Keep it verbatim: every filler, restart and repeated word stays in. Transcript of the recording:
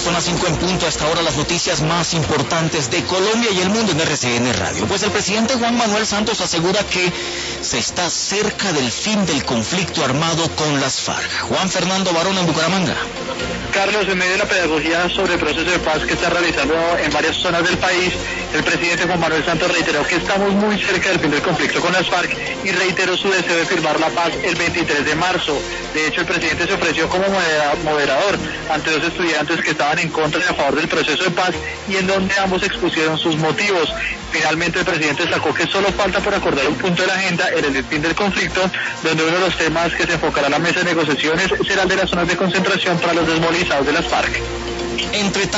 son las cinco en punto. Hasta ahora las noticias más importantes de Colombia y el mundo en R C N Radio. Pues el presidente Juan Manuel Santos asegura que se está cerca del fin del conflicto armado con las FARC. Juan Fernando Barón en Bucaramanga. Carlos, en medio de la pedagogía sobre el proceso de paz que está realizando en varias zonas del país, el presidente Juan Manuel Santos reiteró que estamos muy cerca del fin del conflicto con las FARC y reiteró su deseo de firmar la paz el veintitrés de marzo. De hecho, el presidente se ofreció como moderador ante dos estudiantes que estaban en contra y a favor del proceso de paz y en donde ambos expusieron sus motivos. Finalmente, el presidente destacó que solo falta por acordar un punto de la agenda en el fin del conflicto, donde uno de los temas que se enfocará en la mesa de negociaciones será el de las zonas de concentración para los desmovilizados de las FARC. Entre